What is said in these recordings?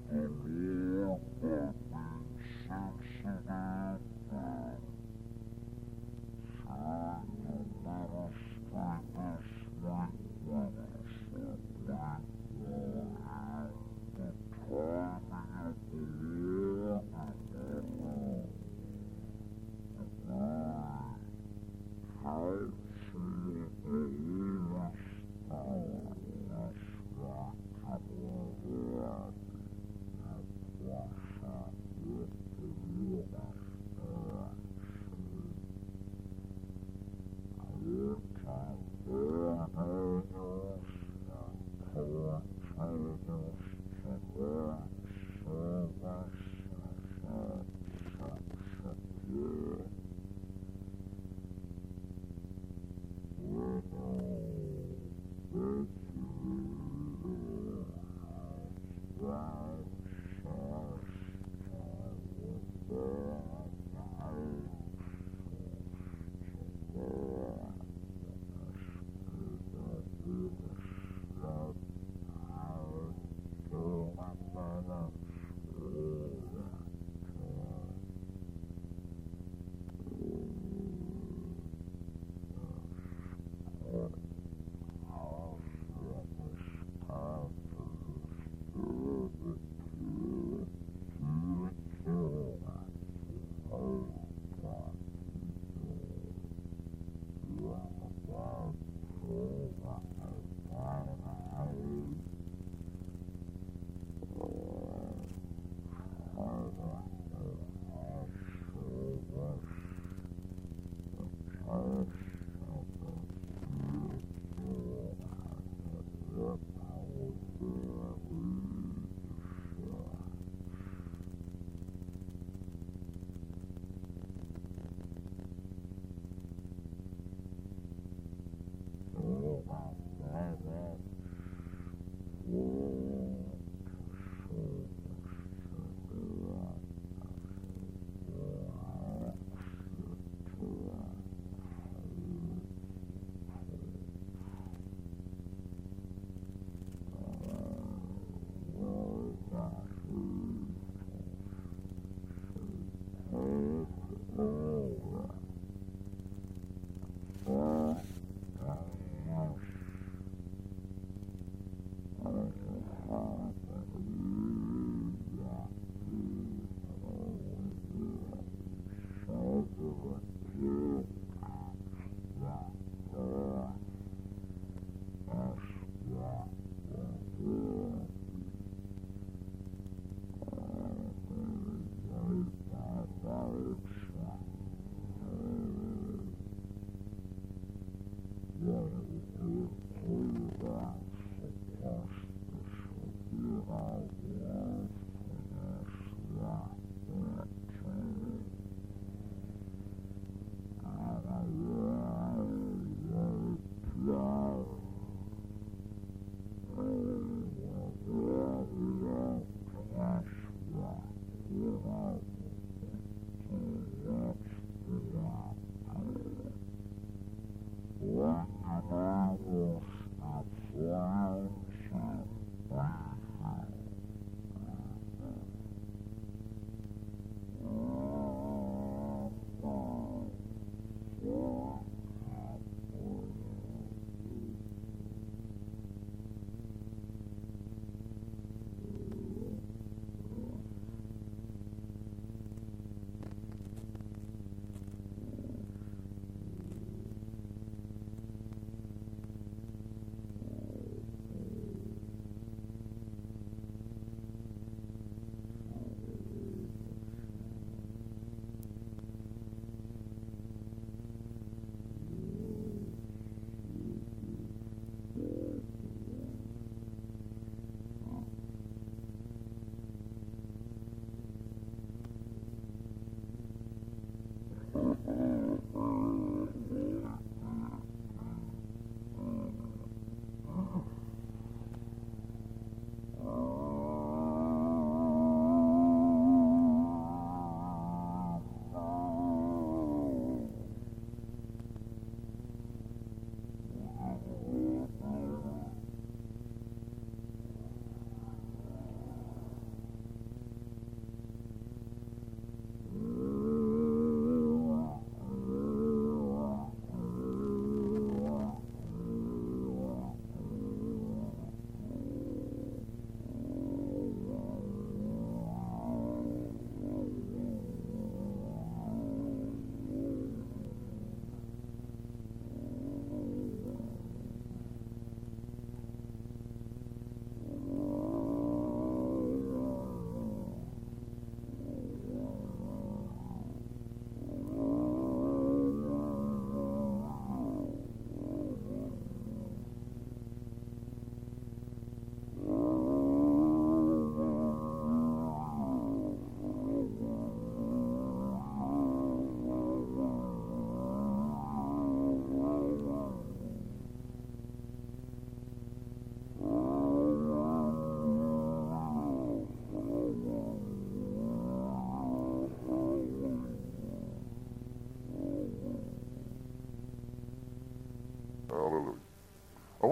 along by being sensitive and sharing a little sprinkle sweet with us with the timing of the year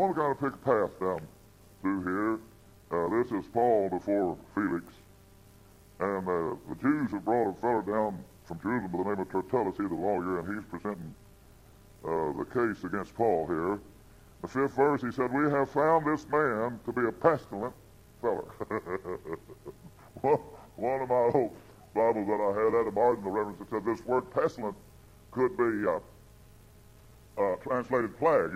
want to kind of pick a path down through here. This is Paul before Felix. And the Jews have brought a fellow down from Jerusalem by the name of Tertullus, he's the lawyer, and he's presenting the case against Paul here. The 5th verse, he said, "We have found this man to be a pestilent fellow." One of my old Bibles that I had a margin of reference that said this word pestilent could be translated plague.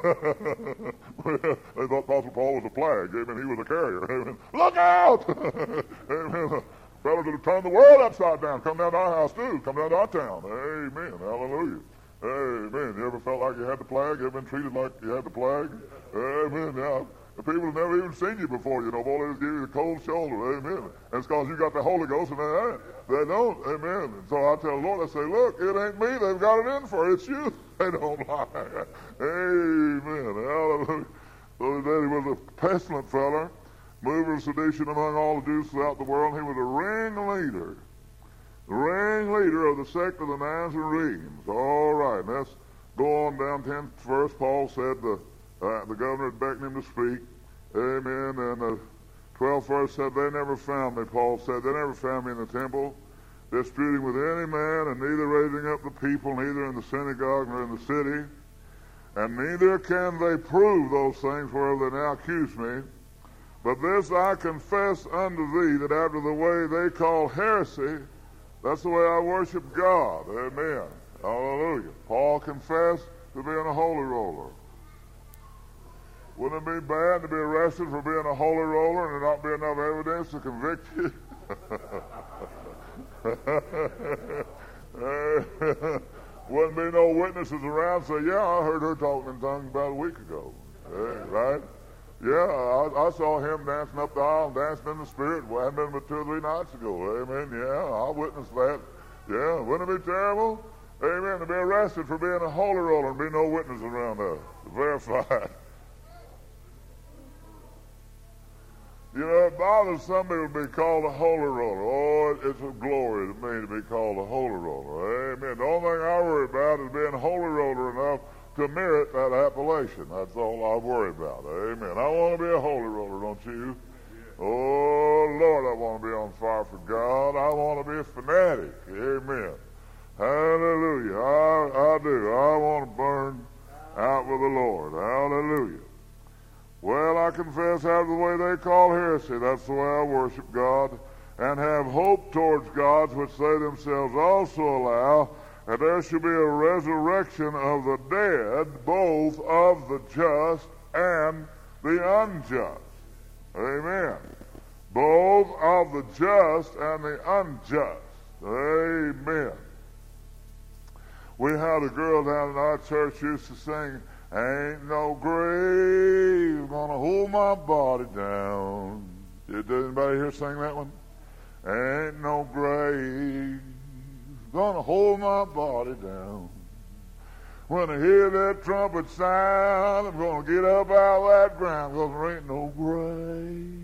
They thought Apostle Paul was a plague. Amen. He was a carrier. Amen. Look out! Amen. Fellow to turn the world upside down. Come down to our house too. Come down to our town. Amen. Hallelujah. Amen. You ever felt like you had the plague? You ever been treated like you had the plague? Amen. Yeah. The people have never even seen you before, you know. Boy, they just give you the cold shoulder. Amen. And it's because you got the Holy Ghost, and they don't. Amen. And so I tell the Lord, I say, look, it ain't me they've got it in for. It's you. They don't lie. Amen. Hallelujah. So that he was a pestilent fella, mover of sedition among all the Jews throughout the world. He was a ringleader. The ringleader of the sect of the Nazarenes. All right, let's go on down 10th verse. Paul said the governor had beckoned him to speak. Amen. And the 12th verse said, "They never found me," Paul said. "They never found me in the temple, disputing with any man, and neither raising up the people, neither in the synagogue nor in the city. And neither can they prove those things whereof they now accuse me. But this I confess unto thee, that after the way they call heresy, that's the way I worship God." Amen. Hallelujah. Paul confessed to being a holy roller. Wouldn't it be bad to be arrested for being a holy roller and there not be enough evidence to convict you? Wouldn't be no witnesses around say, "Yeah, I heard her talking in tongues about a week ago." Right? Yeah, I saw him dancing up the aisle, dancing in the Spirit. Well, it hadn't been but 2 or 3 nights ago. Amen. Yeah, I witnessed that. Yeah, wouldn't it be terrible? Amen. To be arrested for being a holy roller and be no witness around us to verify it. You know, it bothers somebody to be called a holy roller. Oh, it's a glory to me to be called a holy roller. Amen. The only thing I worry about is being a holy roller enough to merit that appellation. That's all I worry about. Amen. I want to be a holy roller, don't you? Oh, Lord, I want to be on fire for God. I want to be a fanatic. Amen. Hallelujah. I do. I want to burn out with the Lord. Hallelujah. Well, I confess after the way they call heresy, that's the way I worship God, and have hope towards gods which they themselves also allow, and there shall be a resurrection of the dead, both of the just and the unjust. Amen. Both of the just and the unjust. Amen. We had a girl down in our church used to sing, "Ain't no grave gonna hold my body down." Did anybody here sing that one? Ain't no grave gonna hold my body down. When I hear that trumpet sound, I'm gonna get up out of that ground, 'cause there ain't no grave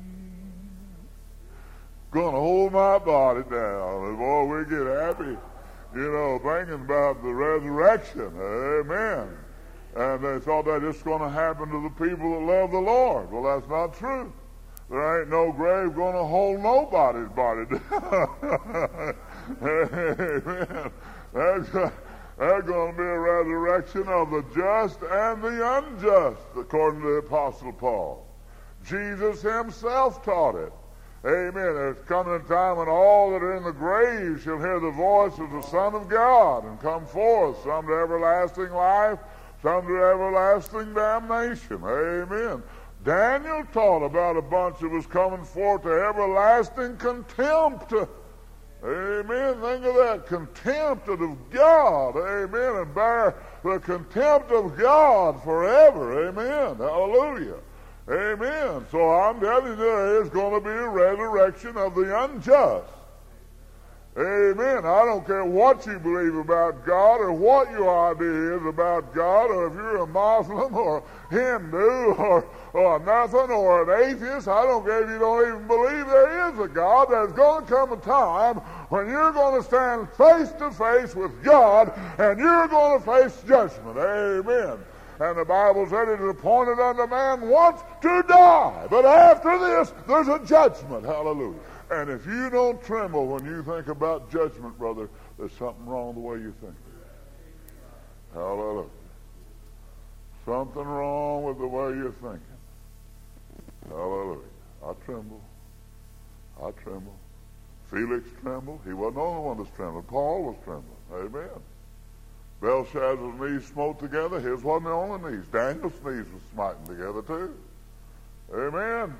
gonna hold my body down. And boy, we get happy, you know, thinking about the resurrection. Amen. And they thought that just going to happen to the people that love the Lord. Well, that's not true. There ain't no grave going to hold nobody's body down. Amen. There's going to be a resurrection of the just and the unjust, according to the Apostle Paul. Jesus himself taught it. Amen. There's coming a time when all that are in the grave shall hear the voice of the Son of God and come forth, some to everlasting life, some to everlasting damnation. Amen. Daniel taught about a bunch that was coming forth to everlasting contempt. Amen. Think of that. Contempt of God. Amen. And bear the contempt of God forever. Amen. Hallelujah. Amen. So I'm telling you, there is going to be a resurrection of the unjust. Amen. I don't care what you believe about God or what your idea is about God, or if you're a Muslim or Hindu or nothing, or an atheist. I don't care if you don't even believe there is a God. There's going to come a time when you're going to stand face to face with God and you're going to face judgment. Amen. And the Bible said it is appointed unto man once to die. But after this, there's a judgment. Hallelujah. And if you don't tremble when you think about judgment, brother, there's something wrong with the way you think. Hallelujah. Something wrong with the way you're thinking. Hallelujah. I tremble. I tremble. Felix trembled. He wasn't the only one that's trembling. Paul was trembling. Amen. Belshazzar's knees smote together. His wasn't the only knees. Daniel's knees were smiting together too. Amen.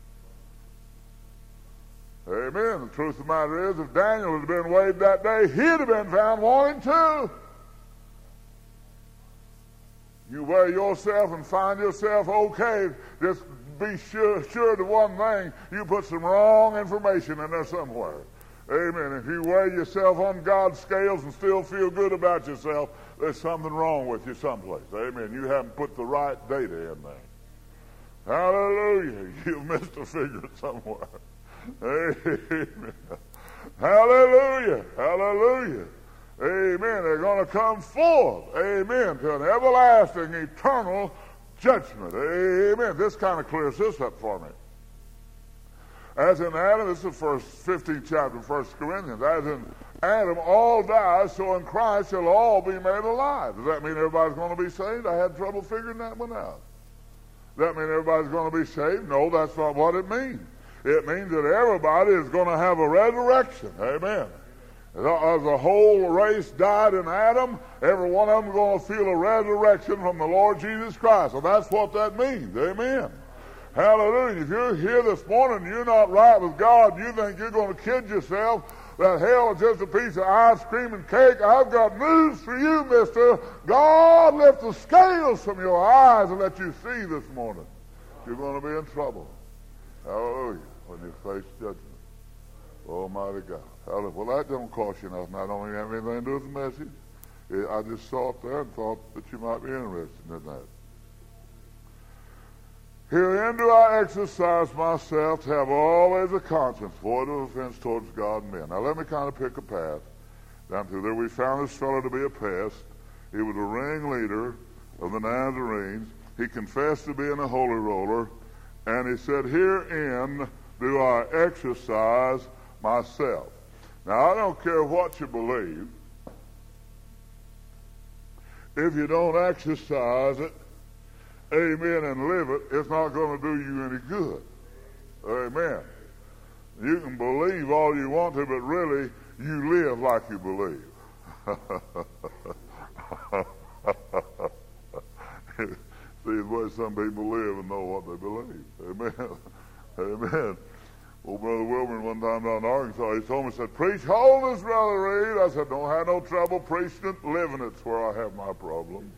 Amen. The truth of the matter is, if Daniel had been weighed that day, he'd have been found wanting too. You weigh yourself and find yourself okay. Just be sure of one thing. You put some wrong information in there somewhere. Amen. If you weigh yourself on God's scales and still feel good about yourself, there's something wrong with you someplace. Amen. You haven't put the right data in there. Hallelujah. You've missed a figure somewhere. Amen. Hallelujah. Hallelujah. Amen. They're going to come forth. Amen. To an everlasting, eternal judgment. Amen. This kind of clears this up for me. As in Adam, this is the first 15th chapter of 1 Corinthians. As in Adam, all die, so in Christ shall all be made alive. Does that mean everybody's going to be saved? I had trouble figuring that one out. Does that mean everybody's going to be saved? No, that's not what it means. It means that everybody is going to have a resurrection. Amen. As the whole race died in Adam, every one of them is going to feel a resurrection from the Lord Jesus Christ. So that's what that means. Amen. Hallelujah. If you're here this morning and you're not right with God, you think you're going to kid yourself that hell is just a piece of ice cream and cake, I've got news for you, mister. God lift the scales from your eyes and let you see this morning. You're going to be in trouble. Hallelujah. When you face judgment. Almighty God. Hallelujah. Well, that don't cost you nothing. I don't even have anything to do with the message. I just saw it there and thought that you might be interested in that. Herein do I exercise myself to have always a conscience void of offense towards God and men. Now let me kind of pick a path down through there. We found this fellow to be a pest. He was a ringleader of the Nazarenes. He confessed to being a holy roller. And he said, herein do I exercise myself. Now I don't care what you believe. If you don't exercise it, amen, and live it, it's not going to do you any good. Amen. You can believe all you want to, but really, you live like you believe. See the way some people live and know what they believe. Amen. Amen. Old Brother Wilburn one time down in Arkansas, he told me, he said, preach holiness, Brother Reed. I said, don't have no trouble preaching it, living it's where I have my problem.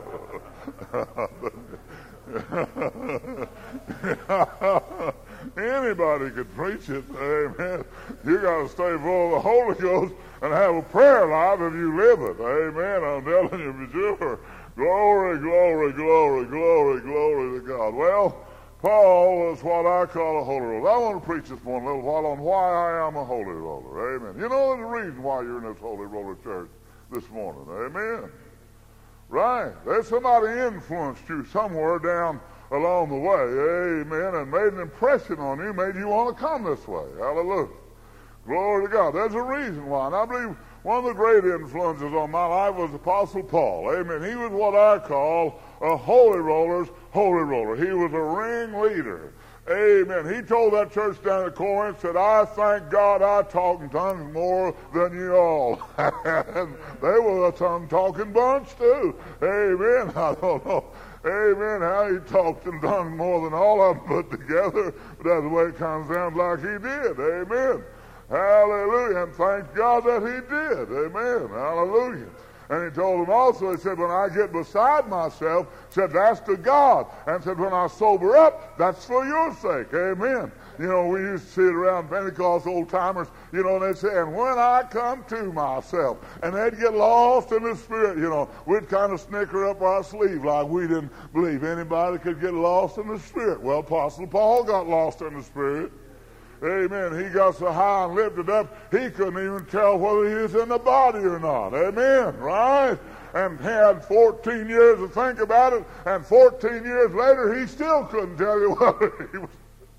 Anybody could preach it. Amen. You got to stay full of the Holy Ghost and have a prayer life if you live it. Amen. I'm telling you for sure. Glory, glory, glory, glory, glory to God. Well, Paul is what I call a holy roller. I want to preach this morning a little while on why I am a holy roller. Amen. You know there's a reason why you're in this holy roller church this morning. Amen. Right. There's somebody influenced you somewhere down along the way. Amen. And made an impression on you, made you want to come this way. Hallelujah. Glory to God. There's a reason why. And I believe one of the great influences on my life was Apostle Paul. Amen. He was what I call a holy roller's holy roller. He was a ring-leader. Amen. He told that church down at Corinth, said, I thank God I talk in tongues more than you all. And they were a tongue-talking bunch too. Amen. I don't know. Amen. How he talked in tongues more than all of them put together. But that's the way it kind of sounds like he did. Amen. Hallelujah. And thank God that he did. Amen. Hallelujah. And he told them also, he said, when I get beside myself, said, that's to God. And said, when I sober up, that's for your sake. Amen. You know, we used to see it around Pentecost old-timers, you know, and they'd say, and when I come to myself, and they'd get lost in the Spirit, you know, we'd kind of snicker up our sleeve like we didn't believe anybody could get lost in the Spirit. Well, Apostle Paul got lost in the Spirit. Amen. He got so high and lifted up, he couldn't even tell whether he was in the body or not. Amen. Right? and had 14 years to think about it, and 14 years later he still couldn't tell you whether he was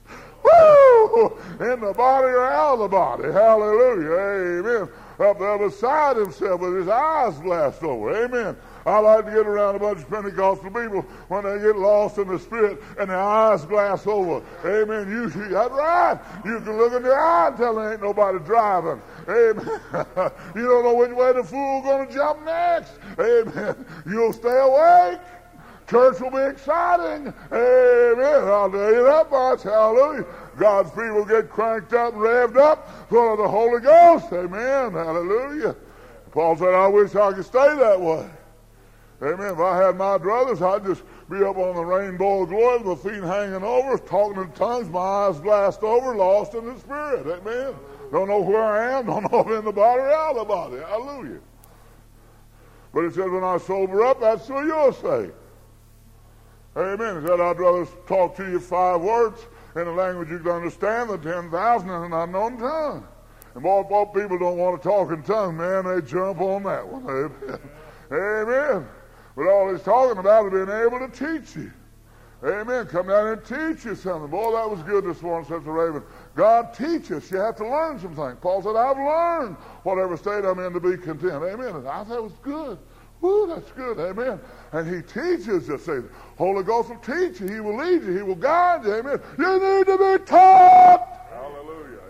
in the body or out of the body. Hallelujah. Amen. Up there beside himself with his eyes glassed over. Amen. I like to get around a bunch of Pentecostal people when they get lost in the Spirit and their eyes glass over. Amen. That's right. You can look in their eye and tell there ain't nobody driving. Amen. You don't know which way the fool's going to jump next. Amen. You'll stay awake. Church will be exciting. Amen. I'll tell you that much. Hallelujah. God's people get cranked up and revved up full of the Holy Ghost. Amen. Hallelujah. Paul said, I wish I could stay that way. Amen. If I had my druthers, I'd just be up on the rainbow of glory with my feet hanging over, talking in tongues, my eyes glassed over, lost in the Spirit. Amen. Don't know where I am, don't know if I'm in the body or out of the body. Hallelujah. But he said, when I sober up, that's for your sake. Amen. He said, I'd rather talk to you 5 words in a language you can understand than 10,000 in an unknown tongue. And boy, people don't want to talk in tongues, man. They jump on that one. Amen. Amen. But all he's talking about is being able to teach you. Amen. Come down and teach you something. Boy, that was good this morning, says the Raven. God teach us. You have to learn some things. Paul said, I've learned whatever state I'm in to be content. Amen. And I thought it was good. Woo, that's good. Amen. And he teaches us. The Holy Ghost will teach you. He will lead you. He will guide you. Amen. You need to be taught. Hallelujah.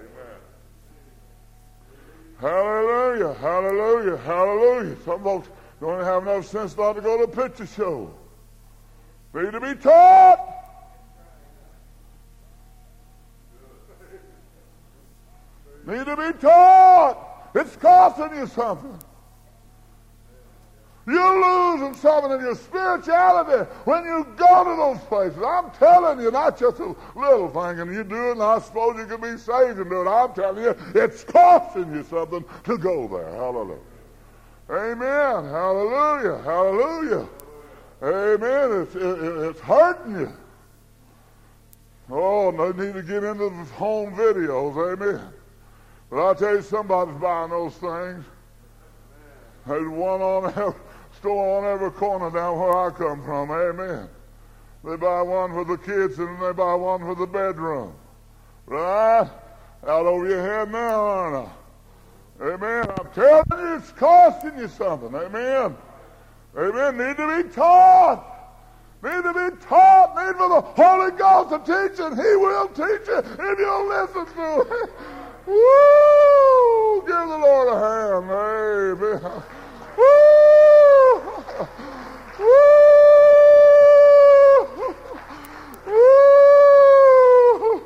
Amen. Hallelujah. Hallelujah. Hallelujah. Some folks don't have enough sense not to go to a picture show. Need to be taught. Need to be taught. It's costing you something. You're losing something in your spirituality when you go to those places. I'm telling you, not just a little thing, and you do it, and I suppose you can be saved and do it. I'm telling you, it's costing you something to go there. Hallelujah. Amen. Hallelujah. Hallelujah. Amen. It's hurting you. Oh, they need to get into the home videos. Amen. But I'll tell you, somebody's buying those things. There's one on every store on every corner down where I come from. Amen. They buy one for the kids and they buy one for the bedroom. Right? Out over your head now, aren't I? Amen. I'm telling you, it's costing you something. Amen. Amen. Need to be taught. Need to be taught. Need for the Holy Ghost to teach, and He will teach you if you'll listen to it. Woo! Give the Lord a hand. Amen. Woo! Woo! Woo!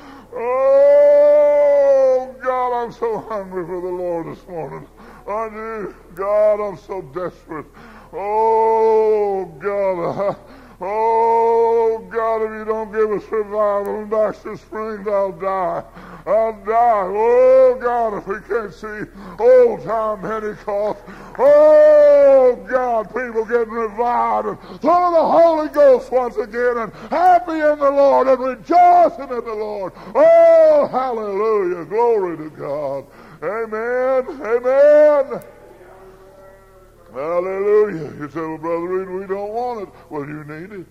Oh, God, I'm so hungry for the Lord this morning. Aren't you? God, I'm so desperate. Oh, God. Oh, God, if you don't give us revival in Baxter Springs, I'll die. I'll die. Oh, God, if we can't see old-time Pentecost. Oh, God, people getting revived and full of the Holy Ghost once again and happy in the Lord and rejoicing in the Lord. Oh, hallelujah. Glory to God. Amen. Amen. Hallelujah. You say, well, Brother Reed, we don't want it. Well, you need it.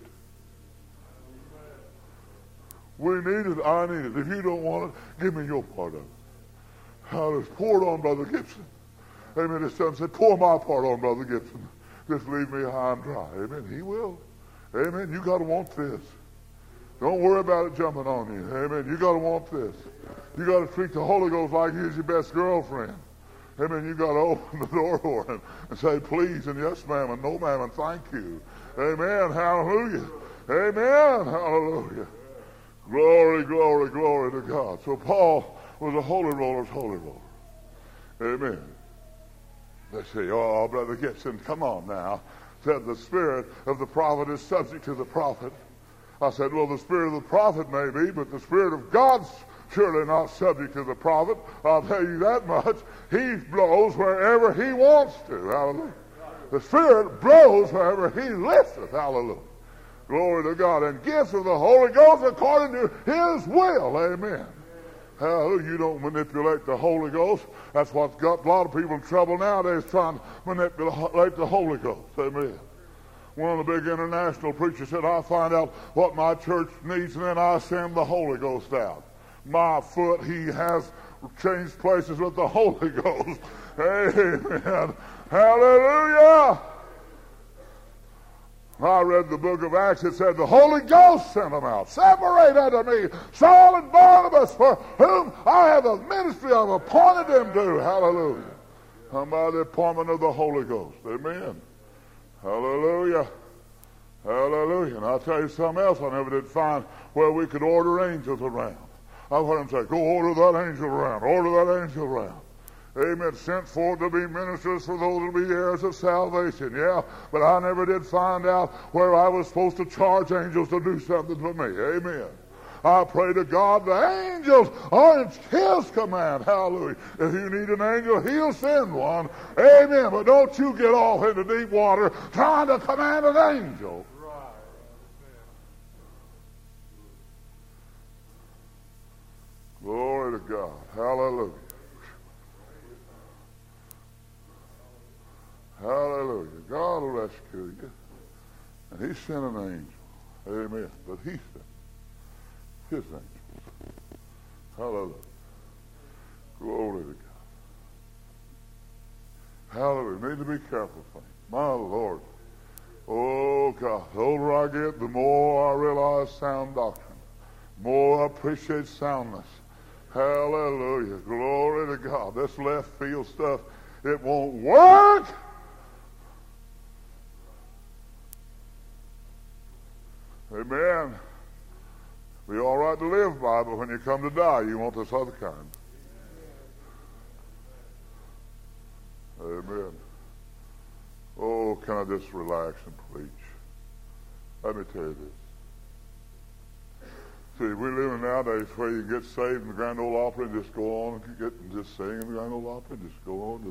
We need it. I need it. If you don't want it, give me your part of it. Hallelujah. Pour it on Brother Gibson. Amen. His son said, pour my part on Brother Gibson. Just leave me high and dry. Amen. He will. Amen. You got to want this. Don't worry about it jumping on you. Amen. You got to want this. You got to treat the Holy Ghost like he's your best girlfriend. Amen. You got to open the door for him and say please and yes ma'am and no ma'am and thank you. Amen. Hallelujah. Amen. Hallelujah. Glory, glory, glory to God. So Paul was a holy roller's holy roller. Amen. They say, oh, Brother Gibson, come on now. Said the spirit of the prophet is subject to the prophet. I said, well, the spirit of the prophet may be, but the spirit of God's surely not subject to the prophet. I'll tell you that much. He blows wherever he wants to. Hallelujah. The Spirit blows wherever he listeth. Hallelujah. Glory to God. And gifts of the Holy Ghost according to his will. Amen. Hallelujah. You don't manipulate the Holy Ghost. That's what's got a lot of people in trouble nowadays, trying to manipulate the Holy Ghost. Amen. One of the big international preachers said, I find out what my church needs and then I send the Holy Ghost out. My foot, he has changed places with the Holy Ghost. Amen. Hallelujah. I read the book of Acts. It said the Holy Ghost sent them out. Separate unto me Saul and Barnabas, for whom I have a ministry I've appointed them to. Hallelujah. By the appointment of the Holy Ghost. Amen. Hallelujah. Hallelujah. And I'll tell you something else I never did find where we could order angels around. I've heard them say, go order that angel around. Order that angel around. Amen. Sent forth to be ministers for those who will be heirs of salvation. Yeah, but I never did find out where I was supposed to charge angels to do something for me. Amen. I pray to God the angels are in His command. Hallelujah. If you need an angel, He'll send one. Amen. But don't you get off into deep water trying to command an angel. Glory to God. Hallelujah. Hallelujah. God will rescue you. And He sent an angel. Amen. But He sent His angels. Hallelujah. Glory to God. Hallelujah. We need to be careful, friends. My Lord. Oh, God. The older I get, the more I realize sound doctrine. The more I appreciate soundness. Hallelujah. Glory to God. This left field stuff, it won't work. Amen. Be all right to live by, but when you come to die, you want this other kind. Amen. Oh, can I just relax and preach? Let me tell you this. See, we're living nowadays where you get saved in the Grand Ole Opry and just go on and just sing in the Grand Ole Opry, just go on.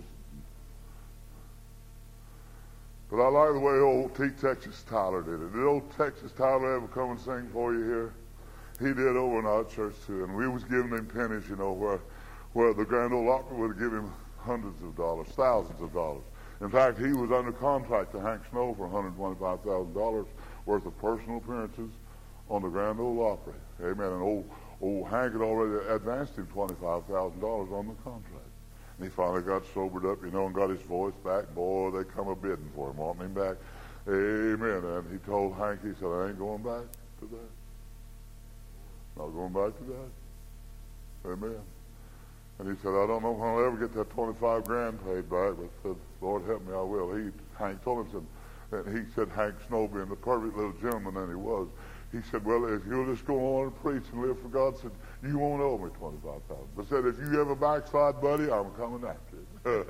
But I like the way old T. Texas Tyler did it. Did old Texas Tyler ever come and sing for you here? He did over in our church too, and we was giving him pennies, you know, where the Grand Ole Opry would give him hundreds of dollars, thousands of dollars. In fact, he was under contract to Hank Snow for $125,000 worth of personal appearances on the Grand Ole Opry. Amen. And old Hank had already advanced him $25,000 on the contract. And he finally got sobered up, you know, and got his voice back. Boy, they come a-bidding for him, wanting him back. Amen. And he told Hank, he said, I ain't going back to that. Not going back to that. Amen. And he said, I don't know when I'll ever get that 25 grand paid back, but said, Lord help me, I will. Hank told him, and he said, Hank Snow being the perfect little gentleman that he was, he said, well, if you'll just go on and preach and live for God, said, you won't owe me $25,000. But said, if you ever backslide, buddy, I'm coming after you.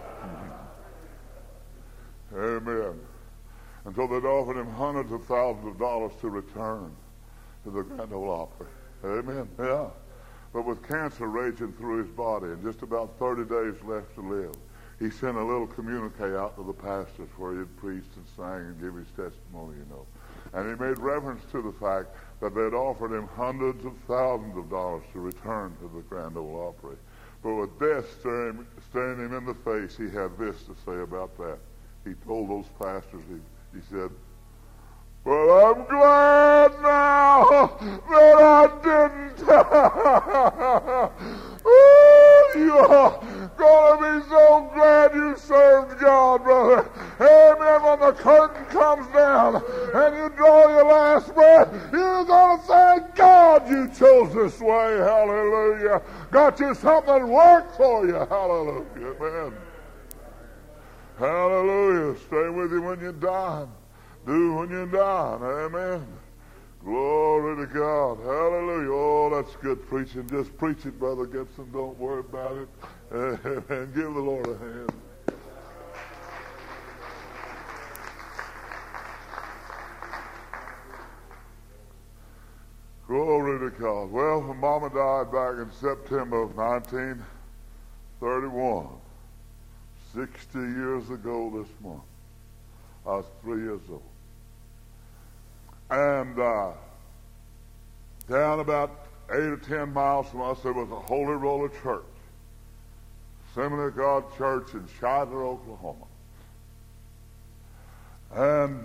Amen. And so they'd offered him hundreds of thousands of dollars to return to the Grand Ole Opry. Amen. Yeah. But with cancer raging through his body and just about 30 days left to live, he sent a little communique out to the pastors where he'd preached and sang and give his testimony, you know. And he made reference to the fact that they'd offered him hundreds of thousands of dollars to return to the Grand Ole Opry. But with death staring him in the face, he had this to say about that. He told those pastors, he said, well, I'm glad now that I didn't. Ooh, you are going to be so glad you served God, brother. Amen. When the curtain comes down and you draw your last breath, you're going to thank God you chose this way. Hallelujah. Got you something that worked for you. Hallelujah. Amen. Hallelujah. Stay with you when you die. Do when you're dying. Amen. Glory to God. Hallelujah. Oh, that's good preaching. Just preach it, Brother Gibson. Don't worry about it. Amen. Give the Lord a hand. Glory to God. Well, when Mama died back in September of 1931, 60 years ago this month, I was 3 years old. And down about 8 or 10 miles from us, there was a Holy Roller Church, Assembly of God Church in Shiloh, Oklahoma. And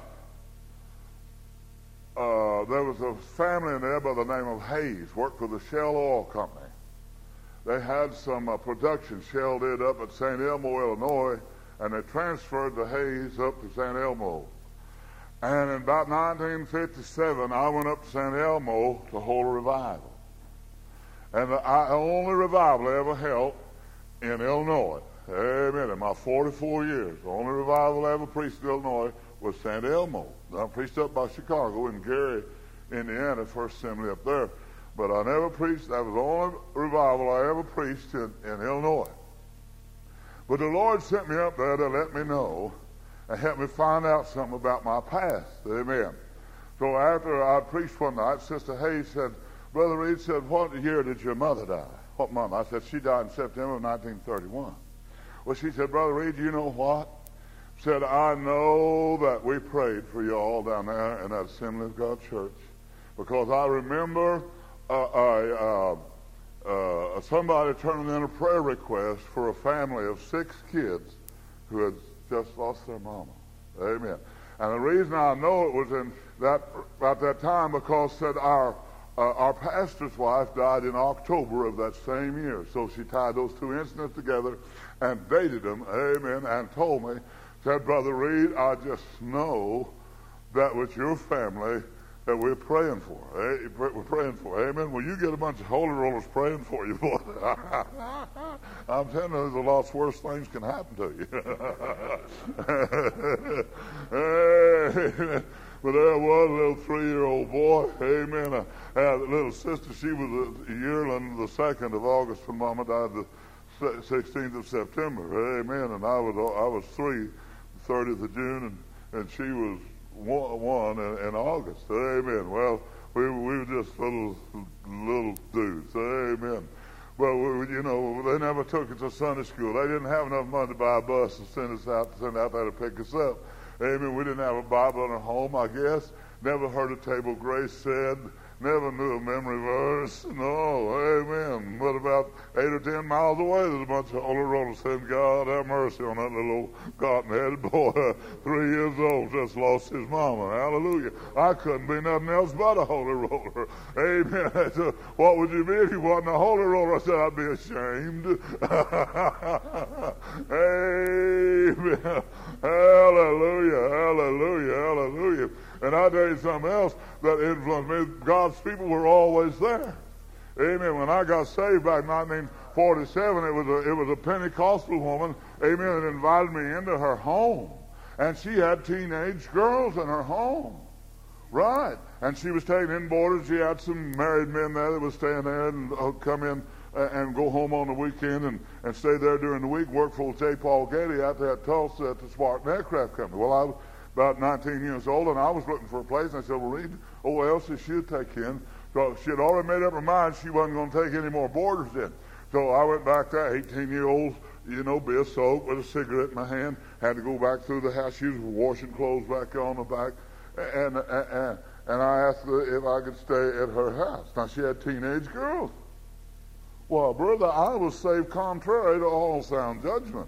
there was a family in there by the name of Hayes, worked for the Shell Oil Company. They had some production Shell did up at St. Elmo, Illinois, and they transferred the Hayes up to St. Elmo. And in about 1957, I went up to St. Elmo to hold a revival. And the only revival I ever held in Illinois, amen, in my 44 years, the only revival I ever preached in Illinois was St. Elmo. I preached up by Chicago in Gary, Indiana, First Assembly up there. But I never preached, that was the only revival I ever preached in Illinois. But the Lord sent me up there to let me know and help me find out something about my past. Amen. So after I preached one night, Sister Hayes said, Brother Reed said, what year did your mother die? What month? I said, she died in September of 1931. Well, she said, Brother Reed, you know what? Said, I know that we prayed for you all down there in that Assembly of God church, because I remember somebody turning in a prayer request for a family of 6 kids who had just lost their mama. Amen. And the reason I know it was in that at that time, because said our pastor's wife died in October of that same year. So she tied those 2 incidents together and dated them, amen, and told me, said, Brother Reed, I just know that with your family that we're praying for. We're praying for. Amen. Well, you get a bunch of holy rollers praying for you, boy. I'm telling you, there's a lot worse things can happen to you. But there was a little 3-year-old boy. Amen. I had a little sister. She was a yearling the 2nd of August when Mama died the 16th of September. Amen. And I was 3, the 30th of June, and she was 1 in August. Amen. Well, we were just little dudes. Amen. But you know, they never took us to Sunday school. They didn't have enough money to buy a bus and send out there to pick us up. Amen. We didn't have a Bible in our home, I guess. Never heard a table grace said. Never knew a memory verse. No, amen. But about 8 or 10 miles away, there's a bunch of holy rollers saying, God have mercy on that little old cotton-headed boy, 3 years old, just lost his mama. Hallelujah. I couldn't be nothing else but a holy roller. Amen. I said, what would you be if you wasn't a holy roller? I said, I'd be ashamed. Amen. Hallelujah, hallelujah, hallelujah. And I'll tell you something else that influenced me. God's people were always there. Amen. When I got saved back in 1947, it was a Pentecostal woman, amen, that invited me into her home. And she had teenage girls in her home. Right. And she was taking in boarders. She had some married men there that was staying there and come in and go home on the weekend and stay there during the week, work for J. Paul Getty out there at Tulsa at the Spartan Aircraft Company. Well, I was about 19 years old, and I was looking for a place, and I said, well, Reed, Elsie should take in. So she had already made up her mind she wasn't going to take any more boarders in. So I went back there, 18-year-old, you know, beer soaked with a cigarette in my hand, had to go back through the house. She was washing clothes back on the back, and I asked her if I could stay at her house. Now, she had teenage girls. Well, brother, I was saved contrary to all sound judgment.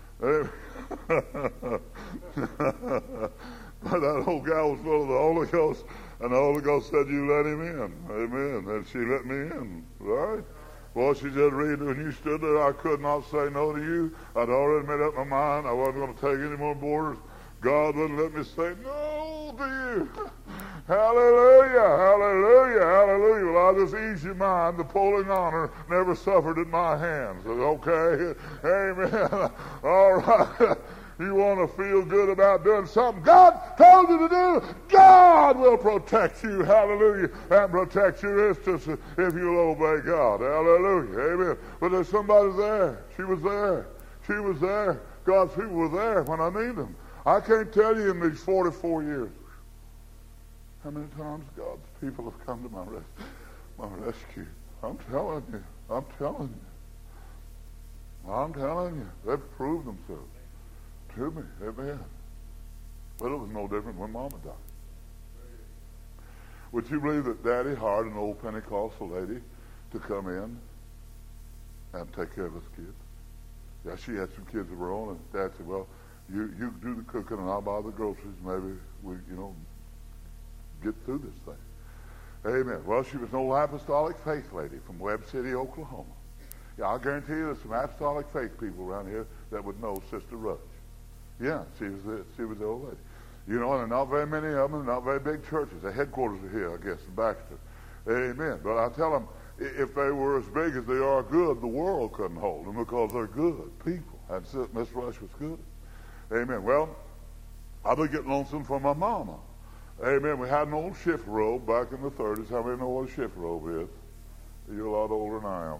But that old gal was full of the Holy Ghost, and the Holy Ghost said, you let him in. Amen. And she let me in. Right? Well, she said, Reed, when you stood there, I could not say no to you. I'd already made up my mind. I wasn't going to take any more boarders. God wouldn't let me say no to you. Hallelujah, hallelujah, hallelujah. Well, I'll just ease your mind. The polling honor never suffered at my hands. Okay? Amen. All right. You want to feel good about doing something God told you to do, God will protect you. Hallelujah. And protect your instance if you'll obey God. Hallelujah. Amen. But there's somebody there. She was there. She was there. God's people were there when I need them. I can't tell you in these 44 years how many times God's people have come to my rescue. I'm telling you. I'm telling you. I'm telling you. They've proved themselves to me. Amen. But it was no different when Mama died. Would you believe that Daddy hired an old Pentecostal lady to come in and take care of his kids? Yeah, she had some kids of her own, and Dad said, well, you do the cooking and I'll buy the groceries. Maybe we, get through this thing. Amen. Well, she was an old apostolic faith lady from Webb City, Oklahoma. Yeah, I'll guarantee you there's some apostolic faith people around here that would know Sister Rush. Yeah, she was the old lady. And there are not very many of them, not very big churches. The headquarters are here, I guess, in Baxter. Amen. But I tell them, if they were as big as they are good, the world couldn't hold them because they're good people. And Miss Rush was good. Amen. Well, I've been getting lonesome for my mama. Amen. We had an old shift robe back in the 30s. How many know what a shift robe is? You're a lot older than I am,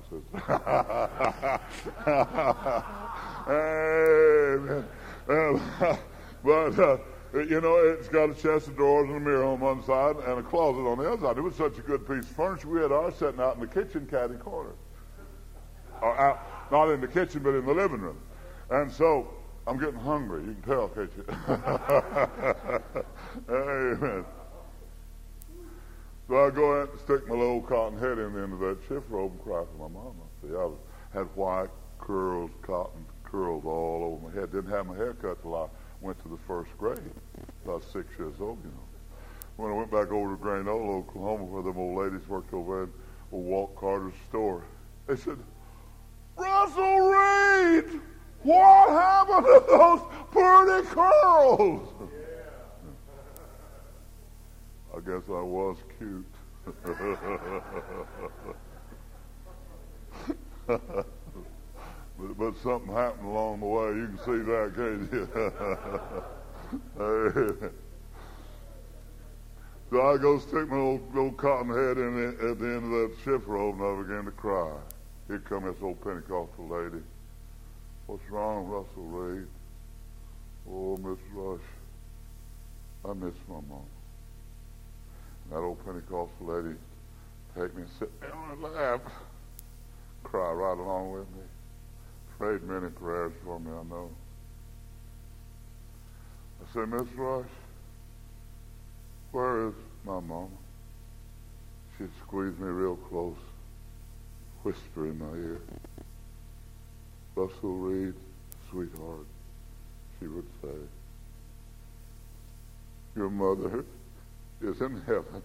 sister. Amen. It's got a chest of drawers and a mirror on one side and a closet on the other side. It was such a good piece of furniture. We had ours sitting out in the kitchen caddy corner. Not in the kitchen, but in the living room. And so, I'm getting hungry. You can tell, can't you? Amen. So I go out and stick my little cotton head in the end of that shift robe and cry for my mama. See, I had white curls, cotton curls all over my head. Didn't have my hair cut till I went to the first grade. I was 6 years old, When I went back over to Granola, Oklahoma, where them old ladies worked over at old Walt Carter's store, they said, Russell Reed, what happened to those pretty curls? I guess I was cute. but something happened along the way. You can see that, can't you? So I go stick my old cotton head in at the end of that shift robe, and I began to cry. Here come this old Pentecostal lady. What's wrong, Russell Reed? Oh, Miss Rush, I miss my mom. That old Pentecostal lady take me and sit me on her lap, cry right along with me. Prayed many prayers for me, I know. I said, Miss Rush, where is my mama? She'd squeeze me real close, whisper in my ear. Russell Reed, sweetheart, she would say, your mother is in heaven.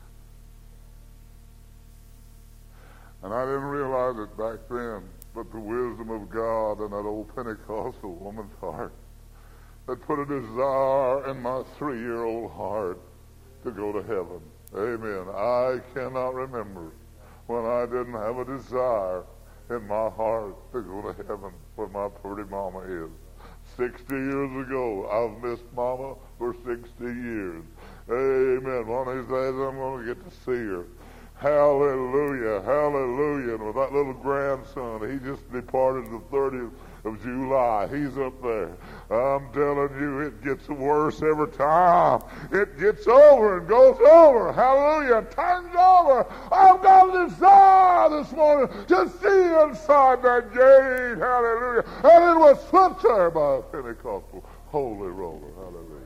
And I didn't realize it back then, but the wisdom of God in that old Pentecostal woman's heart that put a desire in my 3-year-old heart to go to heaven. Amen. I cannot remember when I didn't have a desire in my heart to go to heaven where my pretty mama is. 60 years ago, I've missed Mama for 60 years. Amen. One of these days I'm going to get to see her. Hallelujah, hallelujah. And with that little grandson, he just departed the 30th of July. He's up there. I'm telling you, it gets worse every time. It gets over and goes over. Hallelujah. And turns over. I've got a desire this morning to see inside that gate. Hallelujah. And it was put there by a Pentecostal holy roller. Hallelujah.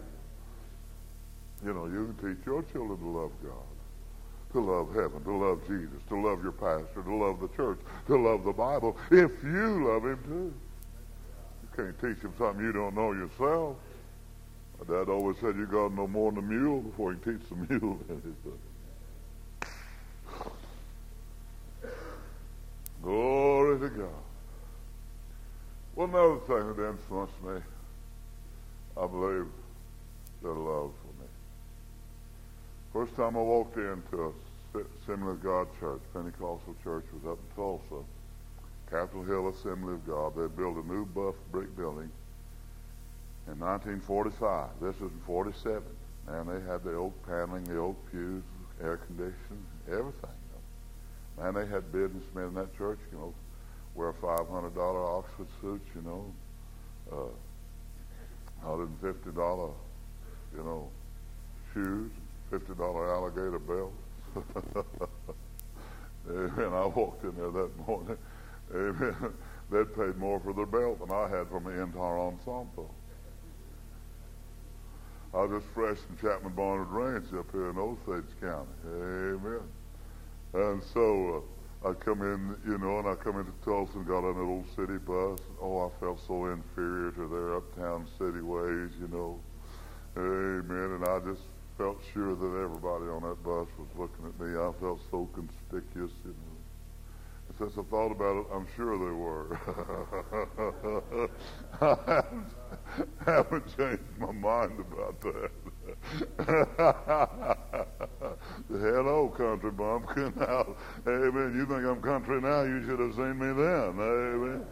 You can teach your children to love God, to love heaven, to love Jesus, to love your pastor, to love the church, to love the Bible, if you love him too. You can't teach him something you don't know yourself. My dad always said you got to know more than a mule before you can teach the mule anything. Glory to God. Well, another thing that influenced me, I believe, their love for me. First time I walked into a Assembly of God church, Pentecostal church, was up in Tulsa, Capitol Hill Assembly of God. They built a new buff brick building in 1945. This was in 47. And they had the oak paneling, the oak pews, air conditioning, everything. Man, they had businessmen in that church, wear $500 Oxford suits, $150, shoes, $50 alligator belts. Amen. I walked in there that morning. Amen. They'd paid more for their belt than I had for my entire ensemble. I was just fresh from Chapman Barnard Ranch up here in Osage County. Amen. And so I come in, and I come into Tulsa and got on an old city bus. Oh, I felt so inferior to their uptown city ways, Amen. And I just felt sure that everybody on that bus was looking at me. I felt so conspicuous, And since I thought about it, I'm sure they were. I haven't changed my mind about that. Hello, country bumpkin. Amen. You think I'm country now? You should have seen me then. Amen.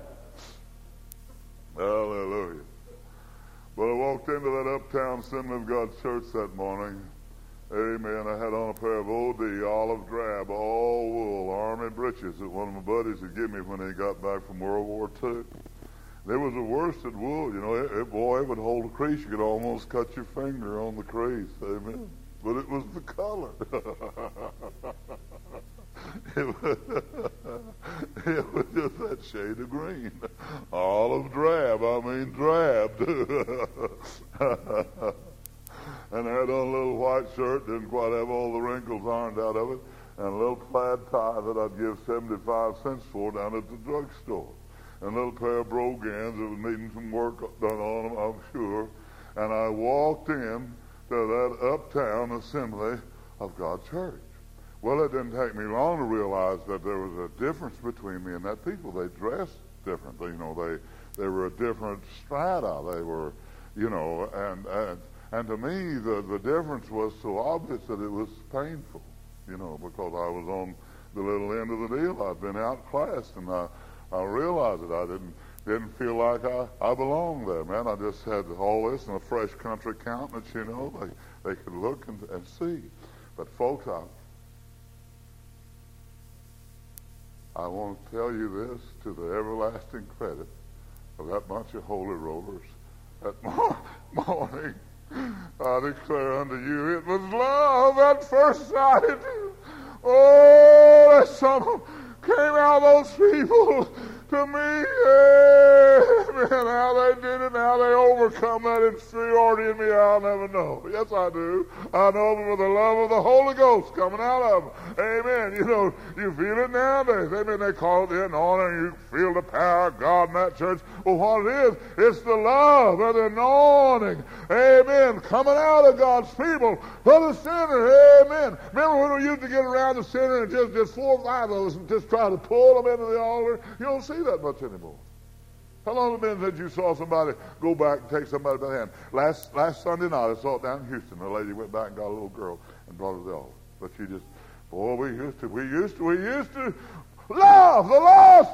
Hallelujah. But I walked into that uptown Assembly of God church that morning. Amen. I had on a pair of OD, olive drab, all wool, army breeches that one of my buddies had given me when he got back from World War II. They was the worsted wool, boy, it would hold a crease. You could almost cut your finger on the crease. Amen. But it was the color. It was just that shade of green. Olive drab, drab. And I had on a little white shirt, didn't quite have all the wrinkles ironed out of it, and a little plaid tie that I'd give 75 cents for down at the drugstore. And a little pair of brogans that was needing some work done on them, I'm sure. And I walked in to that uptown Assembly of God church. Well, it didn't take me long to realize that there was a difference between me and that people. They dressed differently. They were a different strata. They were, and to me, the difference was so obvious that it was painful, because I was on the little end of the deal. I'd been outclassed, and I realized it. I didn't feel like I belonged there, man. I just had all this and a fresh country countenance, They could look and see. But folks, I want to tell you this to the everlasting credit of that bunch of holy rollers that morning. I declare unto you, it was love at first sight. Oh, that some came out of those people to me. Amen. How they did it, how they overcome that inferiority in me, I'll never know. Yes, I do. I know it with the love of the Holy Ghost coming out of them. Amen. You feel it nowadays. Amen. They call it the anointing. You feel the power of God in that church. Well, what it is, it's the love of the anointing. Amen. Coming out of God's people for the sinner. Amen. Remember when we used to get around the sinner and just 4 or 5 of us and just try to pull them into the altar? You don't see that much anymore. How long has it been since you saw somebody go back and take somebody by the hand? Last Sunday night, I saw it down in Houston. A lady went back and got a little girl and brought her to the altar. But she just, boy, we used to love the lost.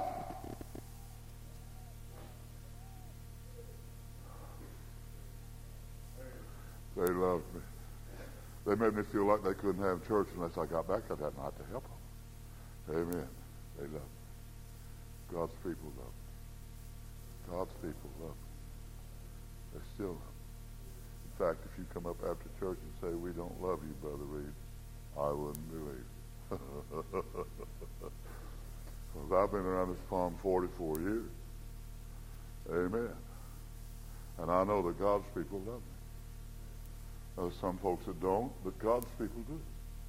They loved me. They made me feel like they couldn't have church unless I got back that night to help them. Amen. They loved me. God's people love me. God's people love me. They still love me. In fact, if you come up after church and say, we don't love you, Brother Reed, I wouldn't believe it. Because I've been around this farm 44 years. Amen. And I know that God's people love me. There's some folks that don't, but God's people do.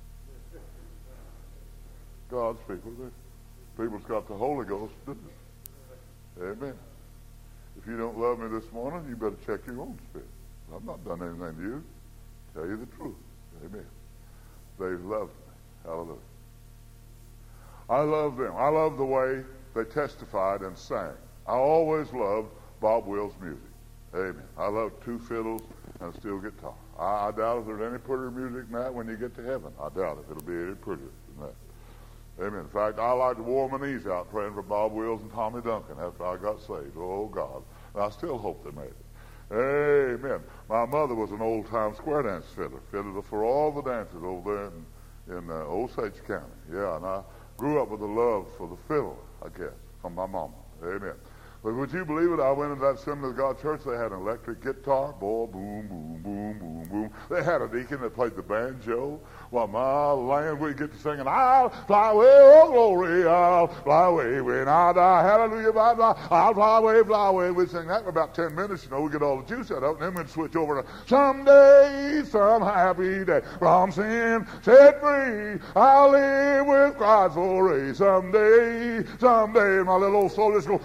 God's people do. People's got the Holy Ghost do. Amen. If you don't love me this morning, you better check your own spirit. I've not done anything to you. Tell you the truth. Amen. They've loved me. Hallelujah. I love them. I love the way they testified and sang. I always loved Bob Wills' music. Amen. I love 2 fiddles and a steel guitar. I doubt if there's any prettier music than that when you get to heaven. I doubt if it'll be any prettier than that. Amen. In fact, I like to wore my knees out praying for Bob Wills and Tommy Duncan after I got saved. Oh, God. And I still hope they made it. Amen. My mother was an old-time square dance fiddler. Fiddled for all the dances over there in Osage County. Yeah, and I grew up with a love for the fiddle, I guess, from my mama. Amen. But would you believe it? I went into that Assembly of God church. They had an electric guitar. Boy, boom, boom, boom, boom, boom. They had a deacon that played the banjo. Well, my land, we get to singing, I'll fly away, oh glory, I'll fly away when I die. Hallelujah, bye, bye. I'll fly away, fly away. We'd sing that for about 10 minutes. You know, we get all the juice out of it. And then we'd switch over to someday, some happy day. From sin set free, I'll live with Christ for a someday, someday. And my little old soul just go,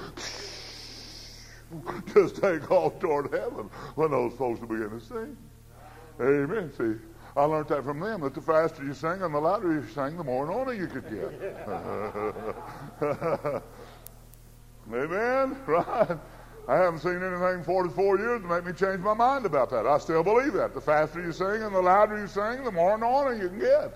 just take off toward heaven when those folks begin to sing. Amen. See, I learned that from them, that the faster you sing and the louder you sing, the more anointing you could get. Amen. Right. I haven't seen anything in 44 years to make me change my mind about that. I still believe that. The faster you sing and the louder you sing, the more anointing you can get.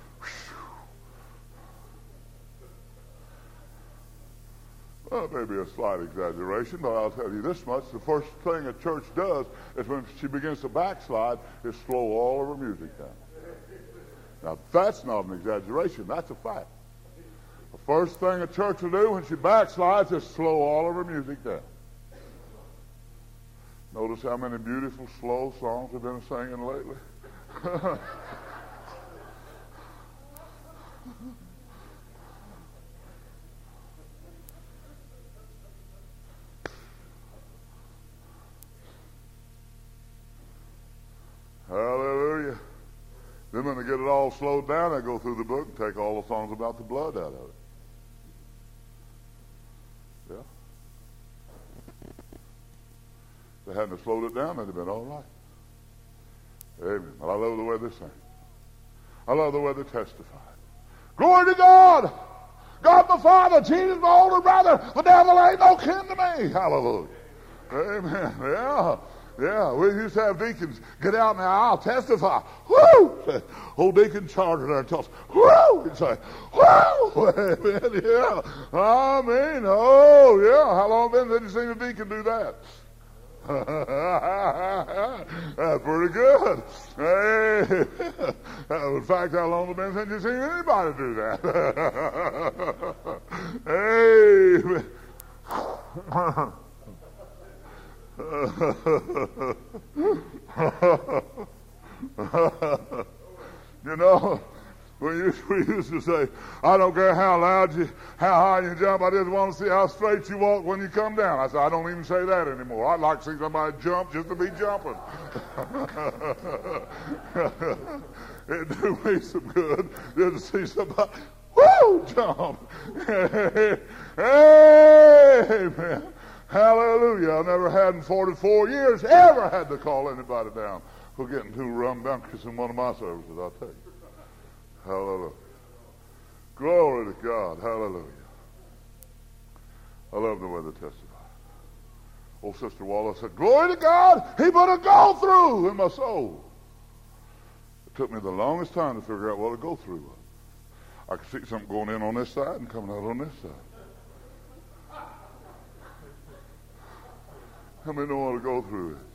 Well, it may be a slight exaggeration, but I'll tell you this much. The first thing a church does is when she begins to backslide is slow all of her music down. Now, that's not an exaggeration. That's a fact. The first thing a church will do when she backslides is slow all of her music down. Notice how many beautiful, slow songs we've been singing lately? Hallelujah. Then when they get it all slowed down, they go through the book and take all the songs about the blood out of it. Yeah. If they hadn't slowed it down, they'd have been all right. Amen. But I love the way they sing. I love the way they testify. Glory to God! God the Father, Jesus my older brother, the devil ain't no kin to me. Hallelujah. Amen. Yeah. Yeah, we used to have deacons get out in the aisle, testify. Woo! Old Deacon Charter there tells us, woo! He'd say, woo! Amen, yeah. Amen. Oh, yeah. How long been since you seen a deacon do that? That's pretty good. Hey. In fact, how long has it been since you've seen anybody do that? Hey. You know, we used to say, I don't care how loud how high you jump, I just want to see how straight you walk when you come down. I said, I don't even say that anymore. I'd like to see somebody jump just to be jumping. It do me some good just to see somebody, woo, jump. Amen. Hallelujah. I never had in 44 years ever had to call anybody down for getting too rumbunctious in one of my services, I'll tell you. Hallelujah. Glory to God. Hallelujah. I love the way they testify. Old Sister Wallace said, glory to God, he put a go through in my soul. It took me the longest time to figure out what a go through was. I could see something going in on this side and coming out on this side. How many know what to go through it?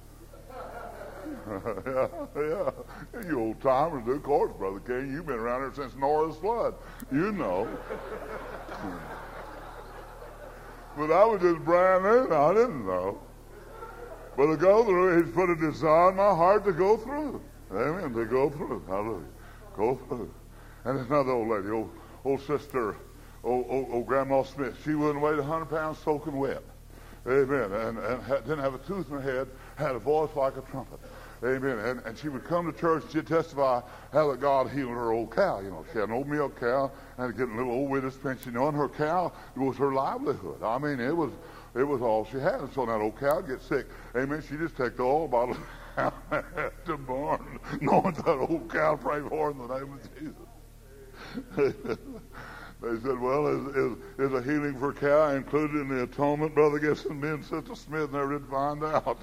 Yeah. You old timers do, of course, Brother King. You've been around here since Noah's flood. You know. But I was just brand new. I didn't know. But to go through, he's put a desire in my heart to go through. Amen. To go through. Hallelujah. Go through. And there's another old lady, old sister, old Grandma Smith. She wouldn't weigh 100 pounds soaking wet. Amen. And didn't have a tooth in her head, had a voice like a trumpet. Amen. And she would come to church and she'd testify how that God healed her old cow. You know, she had an old milk cow and getting a little old widow's pension. You know, and her cow was her livelihood. I mean, it was all she had. And so that old cow would get sick. Amen. She just take the oil bottle out at the barn, knowing that old cow prayed for her in the name of Jesus. They said, well, is a healing for cow included in the atonement? Brother Gibson, me and Sister Smith never did find out.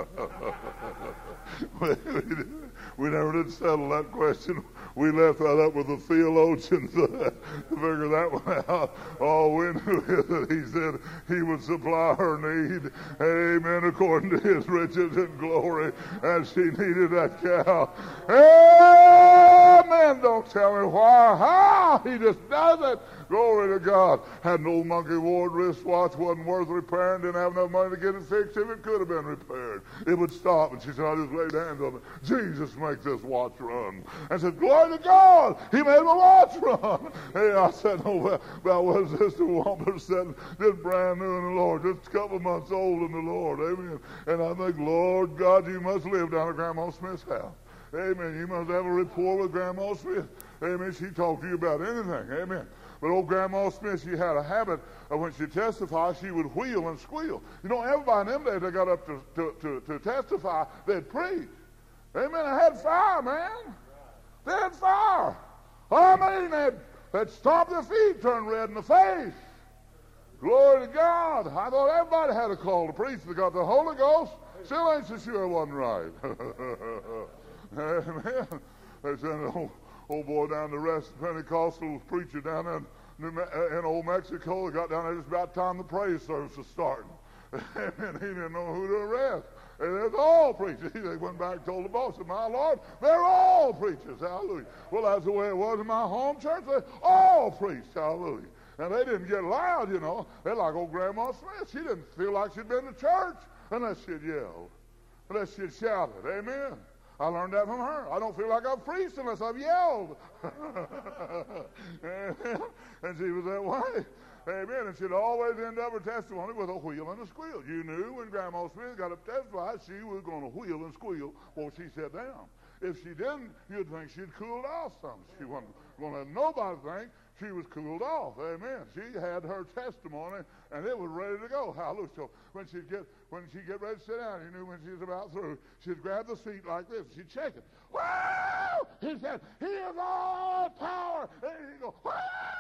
We never did settle that question. We left that up with the theologians to figure that one out. All we knew is that he said he would supply her need, amen, according to his riches and glory, and she needed that cow. Amen. Don't tell me why, how. He just does it. Glory to God. Had an old Monkey Ward wristwatch, wasn't worth repairing, didn't have enough money to get it fixed. If it could have been repaired, it would stop. And she said, I just laid hands on it. Jesus, make this watch run. And said, glory to God. He made my watch run. Hey, I said, no, about what is this? The woman said, just brand new in the Lord, just a couple of months old in the Lord. Amen. And I think, Lord God, you must live down at Grandma Smith's house. Amen. You must have a rapport with Grandma Smith. Amen. She talked to you about anything. Amen. But old Grandma Smith, she had a habit of when she testified, she would wheel and squeal. You know, everybody in them days that got up to testify, they'd preach. Amen. They had fire, man. They had fire. I mean, they'd stomp their feet, turn red in the face. Glory to God. I thought everybody had a call to preach. They got the Holy Ghost. Still ain't so sure it wasn't right. Amen. They sent an old boy down to arrest a Pentecostal preacher down in Old Mexico. He got down there just about the time the praise service was starting. And he didn't know who to arrest. And there's all preachers. He went back and told the boss, said, my Lord, they're all preachers. Hallelujah. Well, that's the way it was in my home church. They all preached. Hallelujah. And they didn't get loud, you know. They're like old Grandma Smith. She didn't feel like she'd been to church unless she'd yelled, unless she'd shouted. Amen. I learned that from her. I don't feel like I've preached unless I've yelled. And she was that way. Amen. And she'd always end up her testimony with a wheel and a squeal. You knew when Grandma Smith got up to testify, she was going to wheel and squeal while she sat down. If she didn't, you'd think she'd cooled off some. She wasn't going to let nobody think she was cooled off. Amen. She had her testimony, and it was ready to go. Hallelujah. So when she'd get ready to sit down, you knew when she was about through, she'd grab the seat like this. She'd shake it. Woo! He said, he is all power. And he'd go, woo!